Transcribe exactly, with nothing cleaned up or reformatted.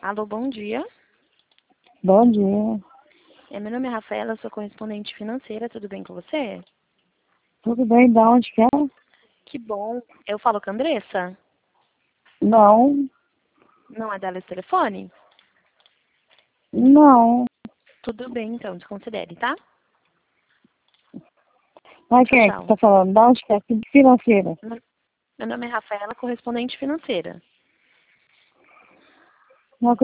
Alô, bom dia. Bom dia. É, meu nome é Rafaela, sou correspondente financeira, tudo bem com você? Tudo bem? Da onde que é? Que bom. Eu falo com a Andressa? Não, Não é dela esse telefone? não. Tudo bem, então, desconsidere, tá? Mas Tchau, quem é que tchau. tá falando? Da onde que é? Que financeira? Meu meu nome é Rafaela, correspondente financeira.